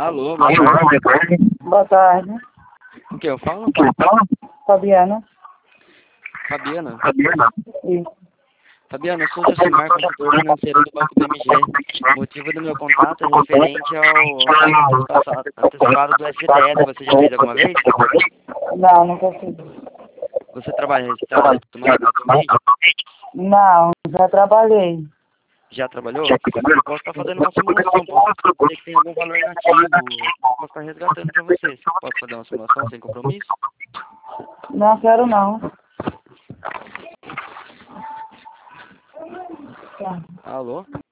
Alô, boa tarde. Boa tarde. O que eu falo? Fabiana. Fabiana? Isso. Fabiana, eu sou o Josimar, consultor financeiro do Banco BMG. O motivo do meu contato é referente ao antecipado do FGTS. Você já fez alguma vez? Não, nunca fiz. Você trabalha atualmente? Não, já trabalhei. Já trabalhou? Eu posso estar fazendo uma simulação, posso ver que tem algum valor nativo, posso estar resgatando para você. Posso fazer uma simulação sem compromisso? Não quero não. Tá. Alô?